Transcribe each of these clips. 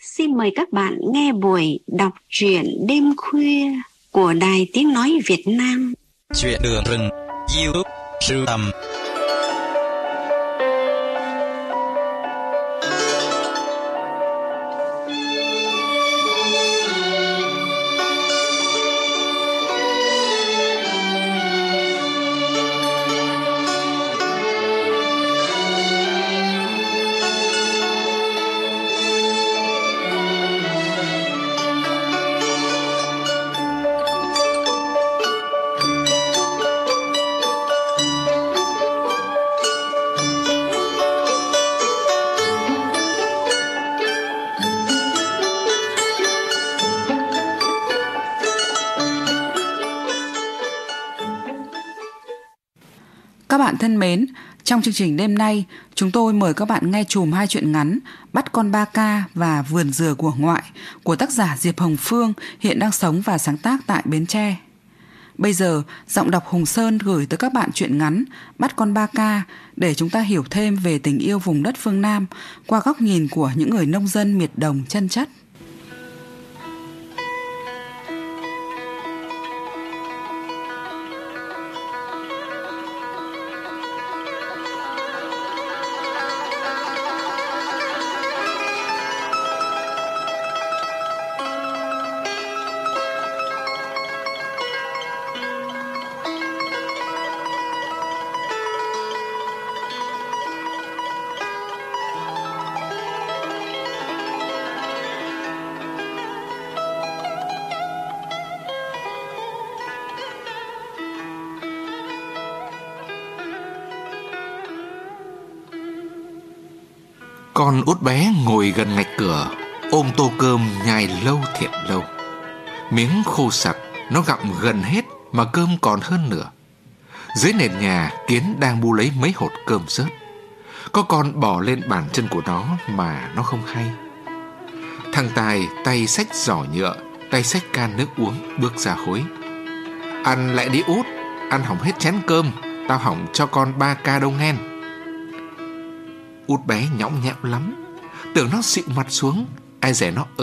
Xin mời các bạn nghe buổi đọc truyện đêm khuya của Đài Tiếng Nói Việt Nam. Chuyện Đường Rừng, YouTube, sưu tầm. Các bạn thân mến, trong chương trình đêm nay, chúng tôi mời các bạn nghe chùm 2 truyện ngắn Bắt con ba ca và Vườn dừa của ngoại của tác giả Diệp Hồng Phương, hiện đang sống và sáng tác tại Bến Tre. Bây giờ, giọng đọc Hùng Sơn gửi tới các bạn truyện ngắn Bắt con ba ca để chúng ta hiểu thêm về tình yêu vùng đất phương Nam qua góc nhìn của những người nông dân miệt đồng chân chất. Con út bé ngồi gần ngạch cửa, ôm tô cơm nhai lâu thiệt lâu. Miếng khô sặc, nó gặm gần hết mà cơm còn hơn nửa. Dưới nền nhà, Kiến đang bu lấy mấy hột cơm rớt. Có con bò lên bàn chân của nó mà nó không hay. Thằng Tài tay xách giỏ nhựa, tay xách can nước uống bước ra hối. Ăn lại đi út, ăn hỏng hết chén cơm, tao hỏng cho con 3 ca đâu nghen. Út bé nhõng nhẽo lắm, tưởng nó xịu mặt xuống, ai dè nó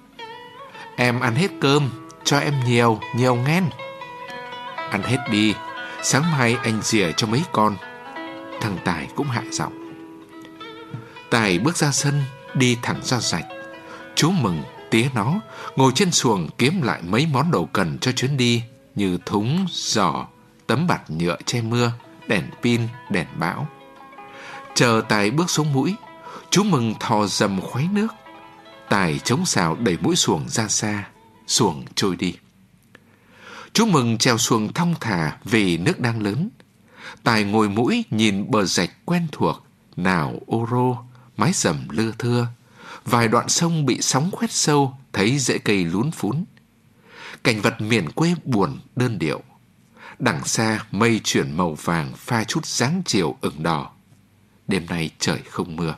Em ăn hết cơm, cho em nhiều nghen. Ăn hết đi, sáng mai anh rỉa cho mấy con. Thằng Tài cũng hạ giọng. Tài bước ra sân, đi thẳng ra rạch. Chú Mừng, tía nó, ngồi trên xuồng kiếm lại mấy món đồ cần cho chuyến đi, như thúng, giỏ, tấm bạt nhựa che mưa, đèn pin, đèn bão. Chờ Tài bước xuống mũi, chú Mừng thò dầm khuấy nước. Tài chống xào đẩy mũi xuồng ra xa, xuồng trôi đi. Chú Mừng chèo xuồng thong thả vì nước đang lớn. Tài ngồi mũi nhìn bờ rạch quen thuộc, nào ô rô, mái rầm lưa thưa, vài đoạn sông bị sóng khoét sâu, thấy rễ cây lún phún. Cảnh vật miền quê buồn đơn điệu. Đằng xa mây chuyển màu vàng pha chút dáng chiều ửng đỏ. Đêm nay trời không mưa.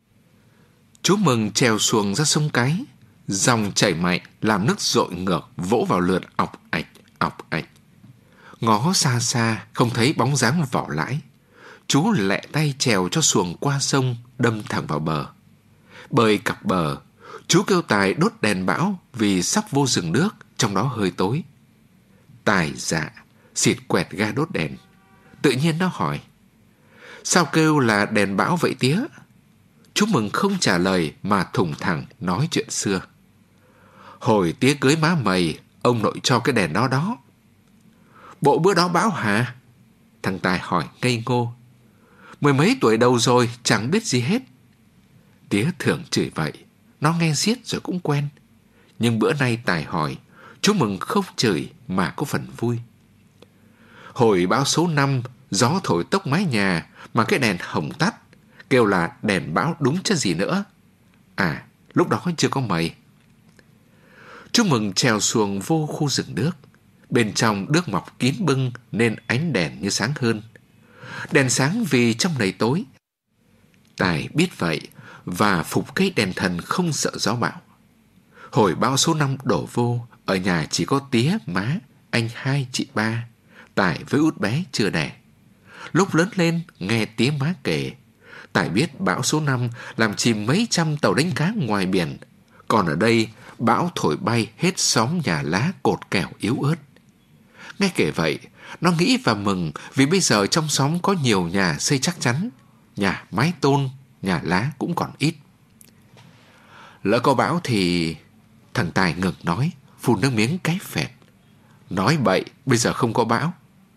Chú Mừng chèo xuồng ra sông Cái. Dòng chảy mạnh làm nước dội ngược vỗ vào lượn ọc ạch. Ngó xa xa không thấy bóng dáng vỏ lãi. Chú lẹ tay chèo cho xuồng qua sông, đâm thẳng vào bờ. Bơi cặp bờ, chú kêu Tài đốt đèn bão vì sắp vô rừng nước, trong đó hơi tối. Tài dạ, xịt quẹt ga đốt đèn. Tự nhiên nó hỏi: Sao kêu là đèn bão vậy tía? Chú Mừng không trả lời mà thủng thẳng nói chuyện xưa. Hồi tía cưới má mày, ông nội cho cái đèn đó đó. Bộ bữa đó bão hả? Thằng Tài hỏi ngây ngô. 10 mấy tuổi đầu rồi, chẳng biết gì hết. Tía thường chửi vậy, nó nghe xiết rồi cũng quen. Nhưng bữa nay Tài hỏi, chú Mừng không chửi mà có phần vui. Hồi bão số 5, gió thổi tốc mái nhà mà cái đèn hồng tắt, kêu là đèn bão đúng chứ gì nữa. À, lúc đó chưa có mây. Chú Mừng chèo xuồng vô khu rừng nước. Bên trong nước mọc kín bưng nên ánh đèn như sáng hơn. Đèn sáng vì trong này tối. Tài biết vậy và phục cây đèn thần không sợ gió bão. Hồi bão số 5 đổ vô, ở nhà chỉ có tía, má, anh hai, chị ba, Tài với út bé chưa đẻ. Lúc lớn lên nghe tía má kể, Tài biết bão số 5 làm chìm mấy trăm tàu đánh cá ngoài biển, Còn ở đây, bão thổi bay hết xóm nhà lá cột kèo yếu ớt. Nghe kể vậy, nó nghĩ và mừng vì bây giờ trong xóm có nhiều nhà xây chắc chắn, nhà mái tôn, nhà lá cũng còn ít. Lỡ có bão thì... Thằng Tài ngừng nói, phun nước miếng cái phẹt. Nói bậy, bây giờ không có bão.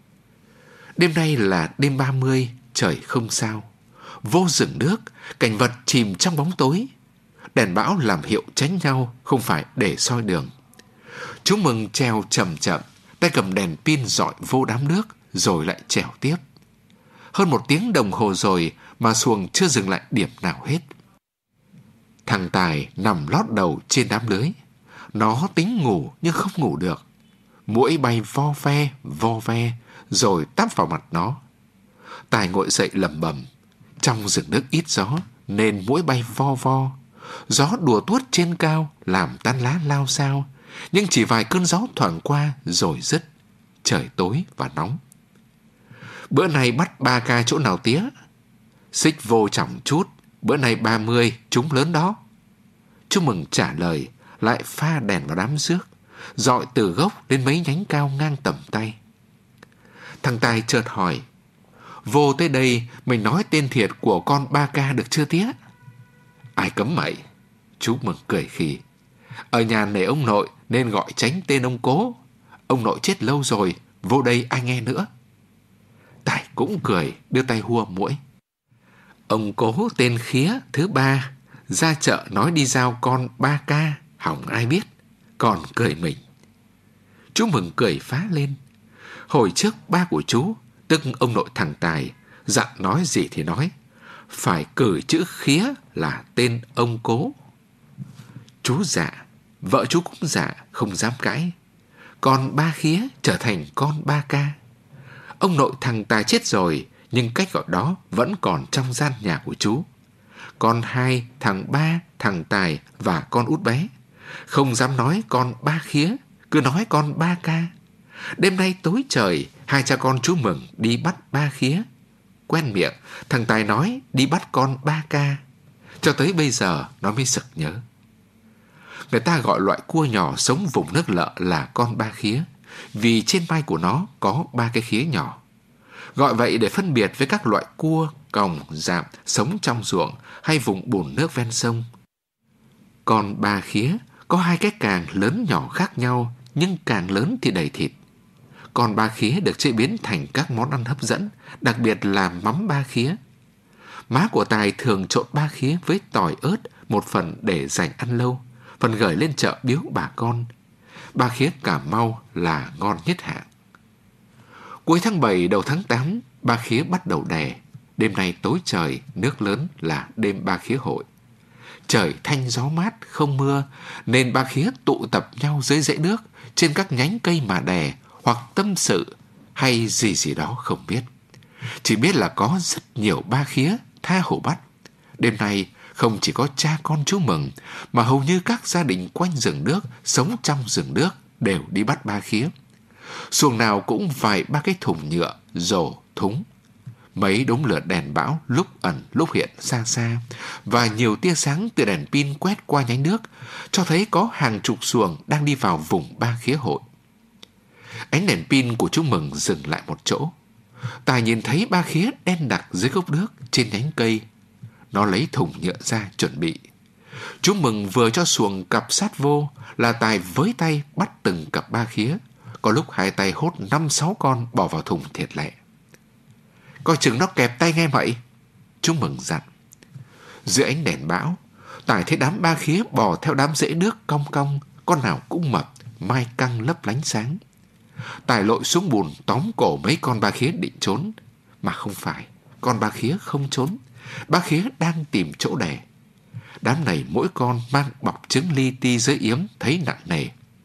Đêm nay là đêm 30, trời không sao. Vô rừng nước, cảnh vật chìm trong bóng tối. Đèn bão làm hiệu tránh nhau, không phải để soi đường. Chú Mừng trèo chậm chậm, tay cầm đèn pin dọi vô đám nước, rồi lại trèo tiếp. Hơn 1 tiếng đồng hồ rồi mà xuồng chưa dừng lại điểm nào hết. Thằng Tài nằm lót đầu trên đám lưới. Nó tính ngủ nhưng không ngủ được. Muỗi bay vo ve, rồi tắp vào mặt nó. Tài ngồi dậy lẩm bẩm. Trong rừng nước ít gió, nên muỗi bay vo. Gió đùa tuốt trên cao, làm tan lá lao xao. Nhưng chỉ vài cơn gió thoảng qua rồi dứt. Trời tối và nóng. Bữa nay bắt 3 ca chỗ nào tía? Xích vô chỏng chút. Bữa nay 30, chúng lớn đó. Chú Mừng trả lời, lại pha đèn vào đám rước, dọi từ gốc đến mấy nhánh cao ngang tầm tay. Thằng Tài chợt hỏi, vô tới đây mình nói tên thiệt của con 3 ca được chưa tía? Ai cấm mày? Chú Mừng cười khì. Ở nhà nể ông nội nên gọi tránh tên ông Cố. Ông nội chết lâu rồi, vô đây ai nghe nữa. Tài cũng cười, đưa tay hua muỗi. Ông Cố tên Khía thứ 3, ra chợ nói đi giao con 3 ca, hỏng ai biết, còn cười mình. Chú Mừng cười phá lên. Hồi trước ba của chú, tức ông nội thằng Tài, dặn nói gì thì nói, phải cử chữ Khía là tên ông Cố. Chú dạ, vợ chú cũng dạ, không dám cãi. Con 3 Khía trở thành con 3 ca. Ông nội thằng Tài chết rồi, nhưng cách gọi đó vẫn còn trong gian nhà của chú. Con 2, thằng 3, thằng Tài và con út bé. Không dám nói con 3 Khía, cứ nói con 3 ca. Đêm nay tối trời, 2 cha con chú Mừng đi bắt 3 Khía. Quen miệng, thằng Tài nói đi bắt con 3 ca. Cho tới bây giờ nó mới sực nhớ. Người ta gọi loại cua nhỏ sống vùng nước Lợ là con 3 Khía, vì trên vai của nó có 3 cái khía nhỏ. Gọi vậy để phân biệt với các loại cua, còng, dạm sống trong ruộng hay vùng bùn nước ven sông. Còn 3 Khía có 2 cái càng lớn nhỏ khác nhau, nhưng càng lớn thì đầy thịt. Còn 3 Khía được chế biến thành các món ăn hấp dẫn, đặc biệt là mắm 3 Khía. Má của Tài thường trộn 3 Khía với tỏi ớt, một phần để dành ăn lâu, phần gửi lên chợ biếu bà con. 3 Khía Cà Mau là ngon nhất hạng. Cuối tháng 7 đầu tháng 8, 3 Khía bắt đầu đẻ. Đêm nay tối trời, nước lớn là đêm 3 Khía hội. Trời thanh gió mát, không mưa, nên 3 Khía tụ tập nhau dưới rễ nước, trên các nhánh cây mà đẻ, hoặc tâm sự, hay gì đó không biết. Chỉ biết là có rất nhiều 3 Khía tha hồ bắt. Đêm nay không chỉ có cha con chú Mừng, mà hầu như các gia đình quanh rừng nước, sống trong rừng nước đều đi bắt 3 Khía. Xuồng nào cũng vài 3 cái thùng nhựa, rổ, thúng. Mấy đống lửa đèn bão lúc ẩn lúc hiện xa xa, và nhiều tia sáng từ đèn pin quét qua nhánh nước, cho thấy có hàng chục xuồng đang đi vào vùng 3 Khía hội. Ánh đèn pin của chú Mừng dừng lại một chỗ. Tài nhìn thấy 3 Khía đen đặc dưới gốc nước trên nhánh cây. Nó lấy thùng nhựa ra chuẩn bị. Chú Mừng vừa cho xuồng cặp sát vô là Tài với tay bắt từng cặp 3 Khía. Có lúc 2 tay hốt 5-6 con bỏ vào thùng thiệt lẹ. Coi chừng nó kẹp tay nghe vậy, chú Mừng dặn. Dưới ánh đèn bão, Tài thấy đám 3 Khía bò theo đám rễ nước cong cong, con nào cũng mập, mai căng lấp lánh sáng. Tài lội xuống bùn tóm cổ mấy con 3 Khía định trốn, mà không phải, con 3 Khía không trốn. 3 Khía đang tìm chỗ đẻ. Đám này mỗi con mang bọc trứng li ti dưới yếm, thấy nặng nề.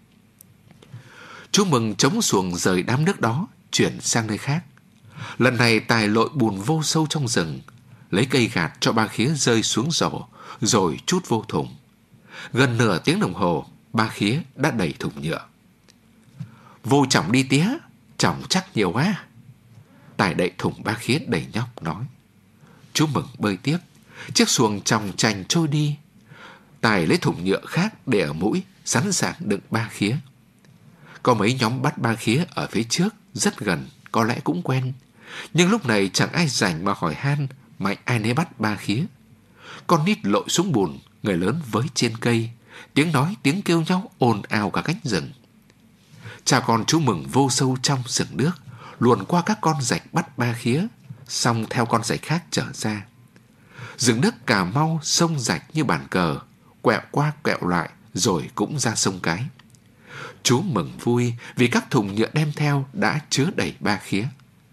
Chú Mừng chống xuồng rời đám nước đó, chuyển sang nơi khác. Lần này Tài lội bùn vô sâu trong rừng, lấy cây gạt cho 3 Khía rơi xuống rổ, rồi trút vô thùng. Gần nửa tiếng đồng hồ, 3 Khía đã đầy thùng nhựa. Vô chỏng đi tía, chỏng chắc nhiều quá. Tài đậy thùng 3 Khía đầy nhóc nói. Chú Mừng bơi tiếp, chiếc xuồng chòng chành trôi đi. Tài lấy thùng nhựa khác để ở mũi, sẵn sàng đựng ba khía. Có mấy nhóm bắt ba khía ở phía trước, rất gần, có lẽ cũng quen. Nhưng lúc này chẳng ai rảnh mà hỏi han, mạnh ai nấy bắt ba khía. Con nít lội xuống bùn, người lớn với trên cây, tiếng nói tiếng kêu nhau ồn ào cả cánh rừng. Cha con chú Mừng vô sâu trong rừng nước, luồn qua các con rạch bắt ba khía, xong theo con rạch khác trở ra. Rừng nước Cà Mau sông rạch như bàn cờ, quẹo qua quẹo lại rồi cũng ra sông Cái. Chú mừng vui vì các thùng nhựa đem theo đã chứa đầy ba khía.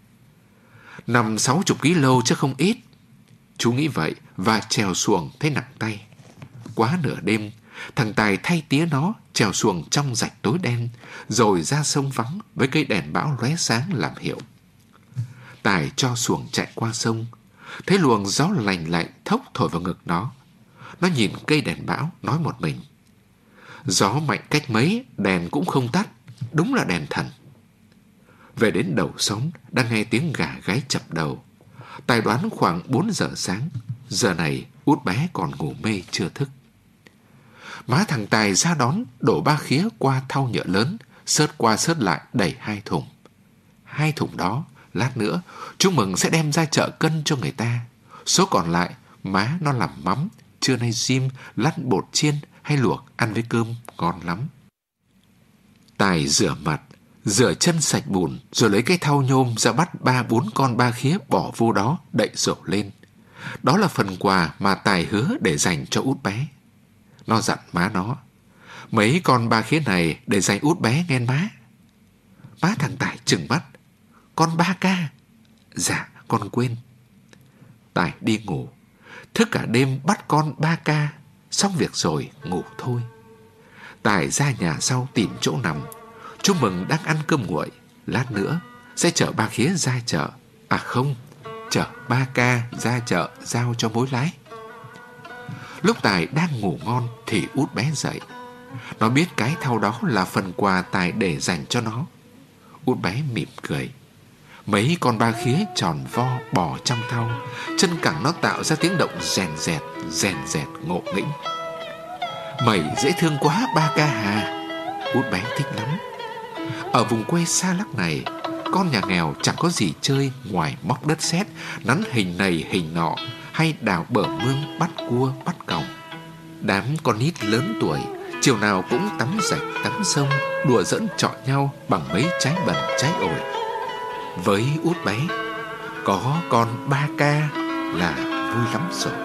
50-60 kg chứ không ít. Chú nghĩ vậy và trèo xuồng thấy nặng tay. Quá nửa đêm, thằng Tài thay tía nó trèo xuồng trong rạch tối đen, rồi ra sông vắng với cây đèn bão lóe sáng làm hiệu. Tài cho xuồng chạy qua sông, thấy luồng gió lành lạnh thốc thổi vào ngực nó. Nó nhìn cây đèn bão nói một mình: gió mạnh cách mấy đèn cũng không tắt, đúng là đèn thần. Về đến đầu xóm, đang nghe tiếng gà gáy chập đầu. Tài đoán khoảng 4 giờ sáng. Giờ này út bé còn ngủ mê chưa thức. Má thằng Tài ra đón, đổ ba khía qua thau nhựa lớn, xớt qua xớt lại đẩy 2 thùng. 2 thùng đó lát nữa chú Mừng sẽ đem ra chợ cân cho người ta. Số còn lại má nó làm mắm, trưa nay rim, lát bột chiên hay luộc ăn với cơm ngon lắm. Tài rửa mặt, rửa chân sạch bùn, rồi lấy cái thau nhôm ra bắt 3-4 con ba khía bỏ vô đó, đậy rổ lên. Đó là phần quà mà Tài hứa để dành cho út bé. Nó dặn má nó: mấy con ba khía này để dành út bé nghe má. Má thằng Tài trừng mắt: con ba ca? Dạ, con quên. Tài đi ngủ, thức cả đêm bắt con ba ca, xong việc rồi ngủ thôi. Tài ra nhà sau tìm chỗ nằm. Chú Mừng đang ăn cơm nguội, lát nữa sẽ chở ba khía ra chợ. À không, chở ba ca ra chợ giao cho mối lái. Lúc Tài đang ngủ ngon thì út bé dậy. Nó biết cái thau đó là phần quà Tài để dành cho nó. Út bé mỉm cười. Mấy con ba khía tròn vo bò trong thau, chân cẳng nó tạo ra tiếng động rèn rẹt ngộ nghĩnh. Mày dễ thương quá ba ca hà. Út bé thích lắm. Ở vùng quê xa lắc này, con nhà nghèo chẳng có gì chơi ngoài móc đất sét, nắn hình này hình nọ, hay đào bờ mương bắt cua bắt còng. Đám con nít lớn tuổi chiều nào cũng tắm rạch tắm sông, đùa giỡn chọi nhau bằng mấy trái bần trái ổi. Với út bé, có con ba ca là vui lắm rồi.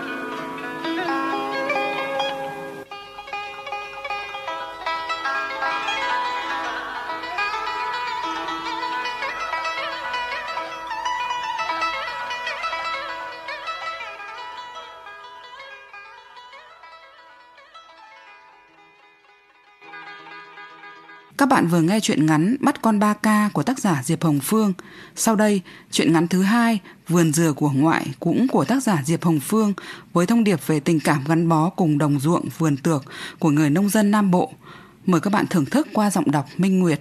Các bạn vừa nghe truyện ngắn Bắt con ba ca của tác giả Diệp Hồng Phương. Sau đây, truyện ngắn thứ 2, Vườn dừa của ngoại, cũng của tác giả Diệp Hồng Phương, với thông điệp về tình cảm gắn bó cùng đồng ruộng vườn tược của người nông dân Nam Bộ. Mời các bạn thưởng thức qua giọng đọc Minh Nguyệt.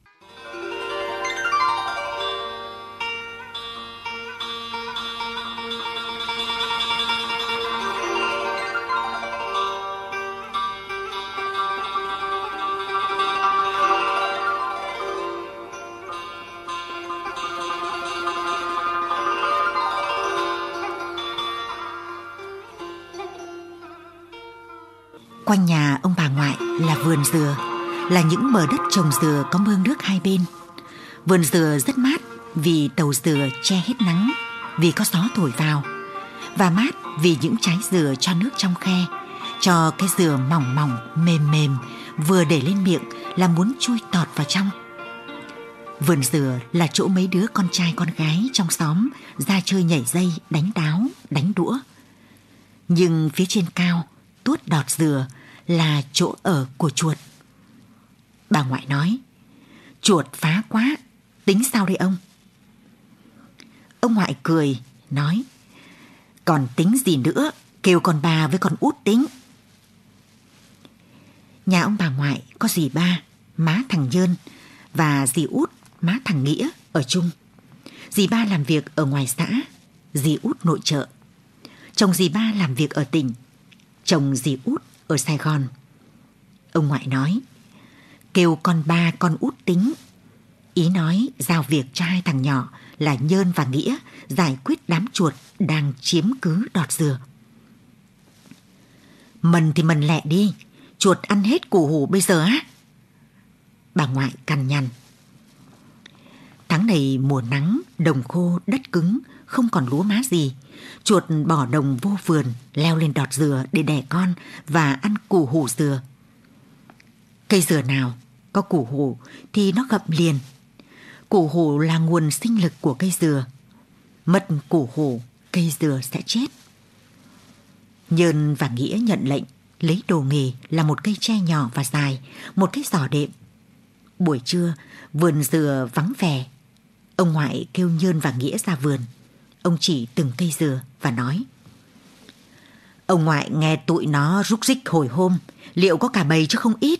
Quanh nhà ông bà ngoại là vườn dừa, là những bờ đất trồng dừa có mương nước hai bên. Vườn dừa rất mát vì tàu dừa che hết nắng, vì có gió thổi vào, và mát vì những trái dừa cho nước trong khe, cho cái dừa mỏng mỏng mềm mềm vừa để lên miệng là muốn chui tọt vào trong. Vườn dừa là chỗ mấy đứa con trai con gái trong xóm ra chơi nhảy dây, đánh đáo, đánh đũa. Nhưng phía trên cao, tuốt đọt dừa là chỗ ở của chuột. Bà ngoại nói: chuột phá quá, tính sao đây ông? Ông ngoại cười, nói: còn tính gì nữa, kêu con bà với con út tính. Nhà ông bà ngoại có dì ba, má thằng Nhơn, và dì út, má thằng Nghĩa ở chung. Dì ba làm việc ở ngoài xã, dì út nội trợ. Chồng dì ba làm việc ở tỉnh, chồng dì út ở Sài Gòn. Ông ngoại nói, kêu con ba con út tính. Ý nói giao việc cho hai thằng nhỏ là Nhơn và Nghĩa giải quyết đám chuột đang chiếm cứ đọt dừa. Mần thì mần lẹ đi, chuột ăn hết củ hủ bây giờ á. Bà ngoại cằn nhằn. Tháng này mùa nắng, đồng khô, đất cứng, không còn lúa má gì. Chuột bỏ đồng vô vườn, leo lên đọt dừa để đẻ con và ăn củ hủ dừa. Cây dừa nào có củ hủ thì nó gặm liền. Củ hủ là nguồn sinh lực của cây dừa. Mất củ hủ, cây dừa sẽ chết. Nhơn và Nghĩa nhận lệnh, lấy đồ nghề là một cây tre nhỏ và dài, một cái giỏ đệm. Buổi trưa, vườn dừa vắng vẻ. Ông ngoại kêu Nhơn và Nghĩa ra vườn. Ông chỉ từng cây dừa và nói, ông ngoại nghe tụi nó rúc rích hồi hôm, liệu có cả bầy chứ không ít.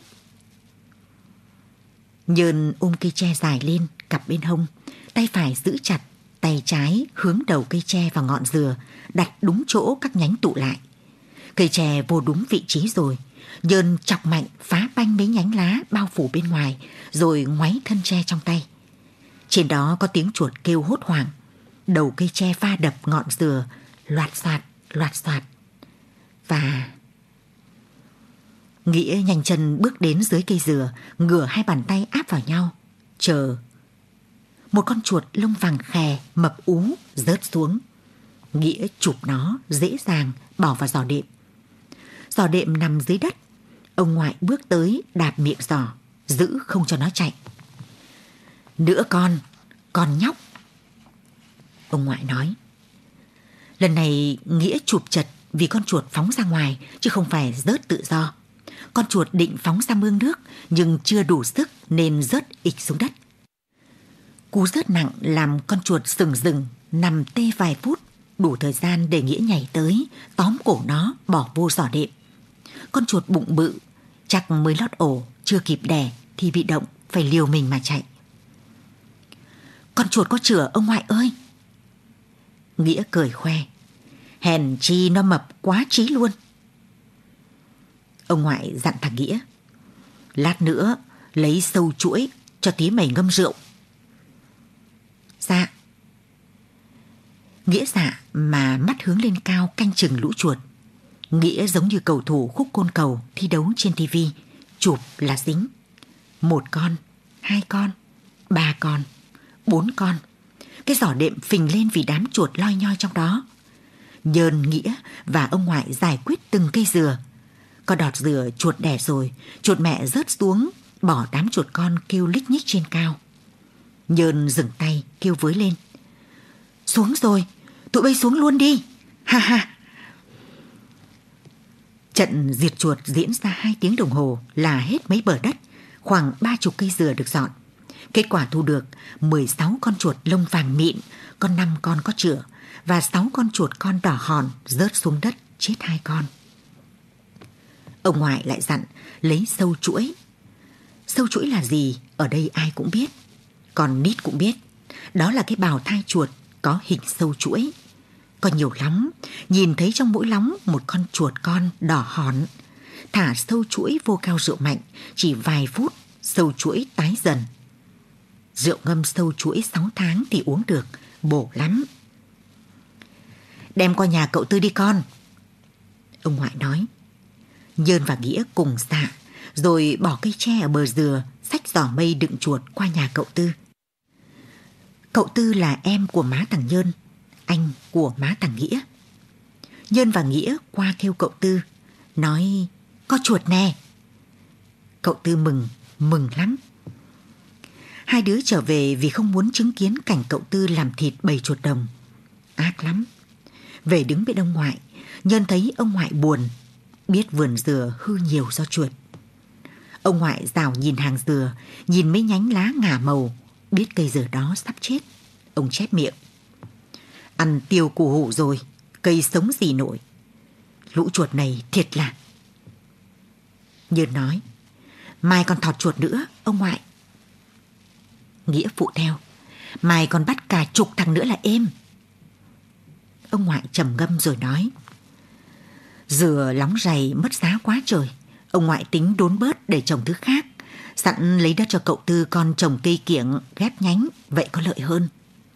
Nhơn ôm cây tre dài lên, cặp bên hông, tay phải giữ chặt, tay trái hướng đầu cây tre vào ngọn dừa, đặt đúng chỗ các nhánh tụ lại. Cây tre vô đúng vị trí rồi, Nhơn chọc mạnh phá banh mấy nhánh lá bao phủ bên ngoài, rồi ngoáy thân tre trong tay. Trên đó có tiếng chuột kêu hốt hoảng. Đầu cây tre va đập ngọn dừa, loạt soạt. Và Nghĩa nhanh chân bước đến dưới cây dừa, ngửa hai bàn tay áp vào nhau, chờ. Một con chuột lông vàng khè, mập ú rớt xuống. Nghĩa chụp nó dễ dàng bỏ vào giỏ đệm. Giỏ đệm nằm dưới đất. Ông ngoại bước tới đạp miệng giỏ, giữ không cho nó chạy. Nữa con nhóc. Ông ngoại nói. Lần này Nghĩa chụp chật vì con chuột phóng ra ngoài chứ không phải rớt tự do. Con chuột định phóng ra mương nước nhưng chưa đủ sức nên rớt ịch xuống đất. Cú rớt nặng làm con chuột sừng rừng nằm tê vài phút, đủ thời gian để Nghĩa nhảy tới tóm cổ nó bỏ vô giỏ đệm. Con chuột bụng bự chắc mới lót ổ, chưa kịp đẻ thì bị động, phải liều mình mà chạy. Con chuột có chửa ông ngoại ơi. Nghĩa cười khoe. Hèn chi nó mập quá trí luôn. Ông ngoại dặn thằng Nghĩa. Lát nữa lấy sâu chuỗi cho tí mày ngâm rượu. Dạ. Nghĩa dạ mà mắt hướng lên cao canh chừng lũ chuột. Nghĩa giống như cầu thủ khúc côn cầu thi đấu trên tivi, chụp là dính. 1 con, 2 con, 3 con, 4 con. Cái giỏ đệm phình lên vì đám chuột loi nhoi trong đó. Nhơn, Nghĩa và ông ngoại giải quyết từng cây dừa. Có đọt dừa chuột đẻ rồi, chuột mẹ rớt xuống, bỏ đám chuột con kêu lích nhích trên cao. Nhơn dừng tay kêu với lên. Xuống rồi, tụi bay xuống luôn đi. Ha ha. Trận diệt chuột diễn ra 2 tiếng đồng hồ là hết mấy bờ đất, khoảng 30 cây dừa được dọn. Kết quả thu được 16 con chuột lông vàng mịn, con 5 con có chửa và 6 con chuột con đỏ hòn rớt xuống đất, chết 2 con. Ông ngoại lại dặn lấy sâu chuỗi. Sâu chuỗi là gì ở đây ai cũng biết, còn nít cũng biết. Đó là cái bào thai chuột có hình sâu chuỗi. Có nhiều lắm, nhìn thấy trong mỗi lóng một con chuột con đỏ hòn. Thả sâu chuỗi vô cao rượu mạnh, chỉ vài phút sâu chuỗi tái dần. Rượu ngâm sâu chuỗi 6 tháng thì uống được, bổ lắm. Đem qua nhà cậu Tư đi con. Ông ngoại nói. Nhơn và Nghĩa cùng dạ, rồi bỏ cây tre ở bờ dừa, xách giỏ mây đựng chuột qua nhà cậu Tư. Cậu Tư là em của má thằng Nhơn, anh của má thằng Nghĩa. Nhơn và Nghĩa qua kêu cậu Tư, nói có chuột nè. Cậu Tư mừng lắm. 2 đứa trở về vì không muốn chứng kiến cảnh cậu Tư làm thịt bầy chuột đồng. Ác lắm. Về đứng bên ông ngoại, Nhơn thấy ông ngoại buồn, biết vườn dừa hư nhiều do chuột. Ông ngoại rào nhìn hàng dừa, nhìn mấy nhánh lá ngả màu, biết cây dừa đó sắp chết. Ông chép miệng. Ăn tiêu củ hủ rồi, cây sống gì nổi. Lũ chuột này thiệt là. Nhơn nói. Mai còn thọt chuột nữa, ông ngoại. Nghĩa phụ theo. Mai còn bắt cả 10 thằng nữa là êm. Ông ngoại trầm ngâm rồi nói. Dừa lóng rày mất giá quá trời. Ông ngoại tính đốn bớt để trồng thứ khác, sẵn lấy đất cho cậu Tư con trồng cây kiểng ghép nhánh, vậy có lợi hơn.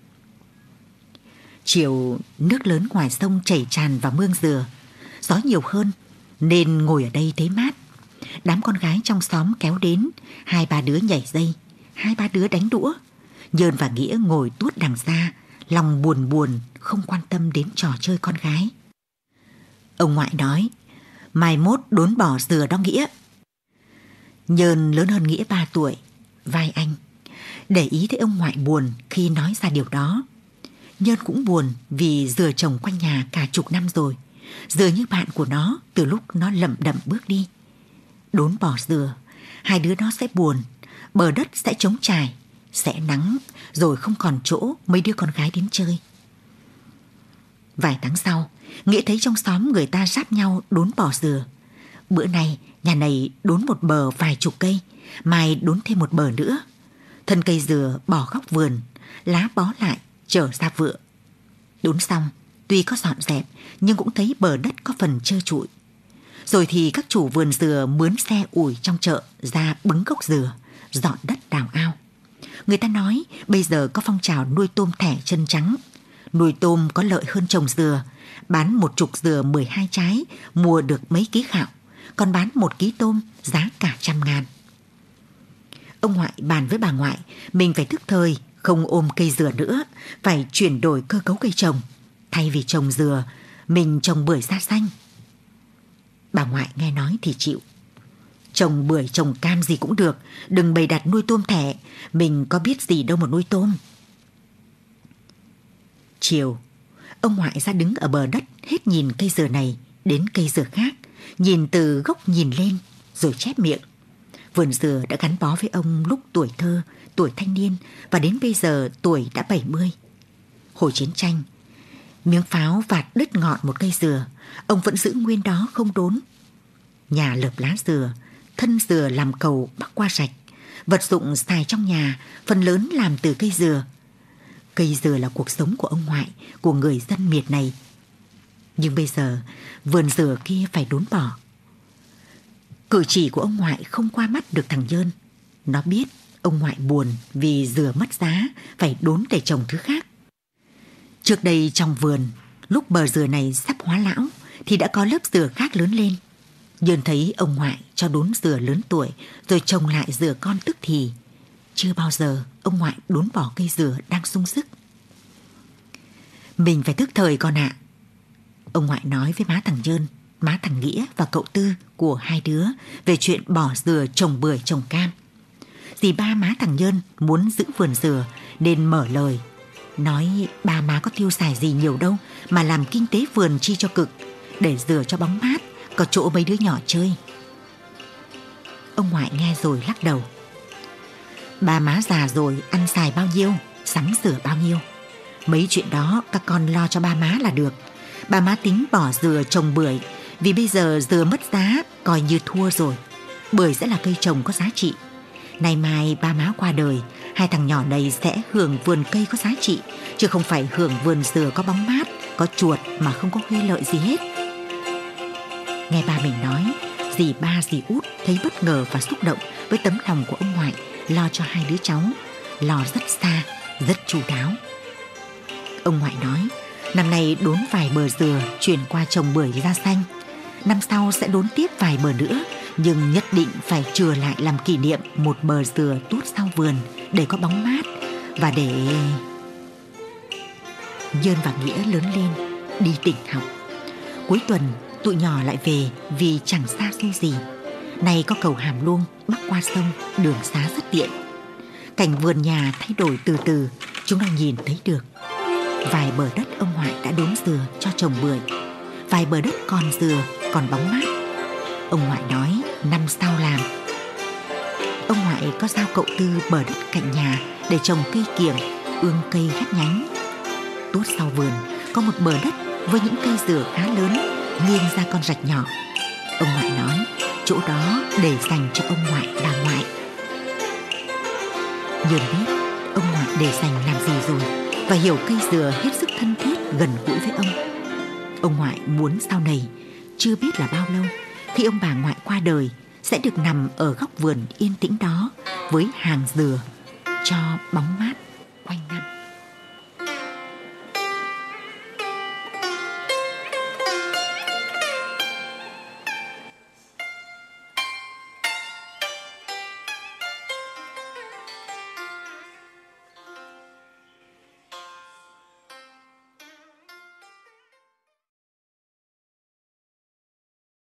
Chiều nước lớn ngoài sông chảy tràn vào mương dừa, gió nhiều hơn nên ngồi ở đây thấy mát. Đám con gái trong xóm kéo đến, 2-3 đứa nhảy dây, 2-3 đứa đánh đũa. Nhơn và Nghĩa ngồi tuốt đằng xa, lòng buồn buồn, không quan tâm đến trò chơi con gái. Ông ngoại nói, mai mốt đốn bỏ dừa đó Nghĩa. Nhơn lớn hơn Nghĩa 3 tuổi, vai anh. Để ý thấy ông ngoại buồn khi nói ra điều đó. Nhơn cũng buồn vì dừa trồng quanh nhà cả chục năm rồi. Dừa như bạn của nó từ lúc nó lẩm đẩm bước đi. Đốn bỏ dừa, hai đứa nó sẽ buồn, bờ đất sẽ trống trải, sẽ nắng, rồi không còn chỗ mấy đứa con gái đến chơi. Vài tháng sau, Nghĩa thấy trong xóm người ta ráp nhau đốn bỏ dừa. Bữa nay, nhà này đốn một bờ vài chục cây, mai đốn thêm một bờ nữa. Thân cây dừa bỏ góc vườn, lá bó lại, trở ra vựa. Đốn xong, tuy có dọn dẹp, nhưng cũng thấy bờ đất có phần trơ trụi. Rồi thì các chủ vườn dừa mướn xe ủi trong chợ ra bứng gốc dừa, dọn đất đào ao. Người ta nói bây giờ có phong trào nuôi tôm thẻ chân trắng. Nuôi tôm có lợi hơn trồng dừa. Bán một chục dừa 12 trái, mua được mấy ký gạo. Còn bán 1 ký tôm, giá cả 100.000. Ông ngoại bàn với bà ngoại, mình phải thức thời, không ôm cây dừa nữa, phải chuyển đổi cơ cấu cây trồng. Thay vì trồng dừa, mình trồng bưởi da xanh. Bà ngoại nghe nói thì chịu. Trồng bưởi trồng cam gì cũng được, đừng bày đặt nuôi tôm thẻ, mình có biết gì đâu mà nuôi tôm. Chiều, ông ngoại ra đứng ở bờ đất, hết nhìn cây dừa này đến cây dừa khác, nhìn từ gốc nhìn lên, rồi chép miệng. Vườn dừa đã gắn bó với ông lúc tuổi thơ, tuổi thanh niên, và đến bây giờ tuổi đã 70. Hồi chiến tranh, miếng pháo vạt đứt ngọn một cây dừa, ông vẫn giữ nguyên đó không đốn. Nhà lợp lá dừa, thân dừa làm cầu bắc qua rạch, vật dụng xài trong nhà phần lớn làm từ cây dừa. Cây dừa là cuộc sống của ông ngoại, của người dân miệt này. Nhưng bây giờ vườn dừa kia phải đốn bỏ. Cử chỉ của ông ngoại không qua mắt được thằng Nhơn. Nó biết ông ngoại buồn vì dừa mất giá, phải đốn để trồng thứ khác. Trước đây trong vườn, lúc bờ dừa này sắp hóa lão thì đã có lớp dừa khác lớn lên. Nhơn thấy ông ngoại cho đốn dừa lớn tuổi rồi trồng lại dừa con tức thì. Chưa bao giờ ông ngoại đốn bỏ cây dừa đang sung sức. Mình phải thức thời con ạ. Ông ngoại nói với má thằng Nhơn, má thằng Nghĩa và cậu Tư của hai đứa về chuyện bỏ dừa trồng bưởi trồng cam. Dì ba má thằng Nhơn muốn giữ vườn dừa nên mở lời. Nói ba má có tiêu xài gì nhiều đâu mà làm kinh tế vườn chi cho cực, để dừa cho bóng mát, có chỗ mấy đứa nhỏ chơi. Ông ngoại nghe rồi lắc đầu. Ba má già rồi, ăn xài bao nhiêu, sắm sửa bao nhiêu. Mấy chuyện đó các con lo cho ba má là được. Ba má tính bỏ dừa trồng bưởi, vì bây giờ dừa mất giá, coi như thua rồi. Bưởi sẽ là cây trồng có giá trị. Nay mai ba má qua đời, hai thằng nhỏ này sẽ hưởng vườn cây có giá trị, chứ không phải hưởng vườn dừa có bóng mát, có chuột mà không có huy lợi gì hết. Nghe ba mình nói, dì ba dì út thấy bất ngờ và xúc động với tấm lòng của ông ngoại lo cho hai đứa cháu, lo rất xa, rất chu đáo. Ông ngoại nói, năm nay đốn vài bờ dừa chuyển qua trồng bưởi da xanh. Năm sau sẽ đốn tiếp vài bờ nữa, nhưng nhất định phải chừa lại làm kỷ niệm một bờ dừa tuốt sau vườn để có bóng mát và để... Nhơn và Nghĩa lớn lên, đi tỉnh học. Cuối tuần tụi nhỏ lại về vì chẳng xa xôi gì. Nay có cầu Hàm Luông bắc qua sông, đường xá rất tiện. Cảnh vườn nhà thay đổi từ từ, chúng nó nhìn thấy được. Vài bờ đất ông ngoại đã đốn dừa cho trồng bưởi, vài bờ đất còn dừa, còn bóng mát. Ông ngoại nói năm sau làm. Ông ngoại có giao cậu Tư bờ đất cạnh nhà để trồng cây kiểng, ương cây ghép nhánh. Tuốt sau vườn có một bờ đất với những cây dừa khá lớn nghiêng ra con rạch nhỏ. Ông ngoại nói chỗ đó để dành cho ông ngoại bà ngoại. Nhơn biết ông ngoại để dành làm gì rồi và hiểu cây dừa hết sức thân thiết gần gũi với ông. Ông ngoại muốn sau này chưa biết là bao lâu, khi ông bà ngoại qua đời, sẽ được nằm ở góc vườn yên tĩnh đó với hàng dừa cho bóng mát quanh năm.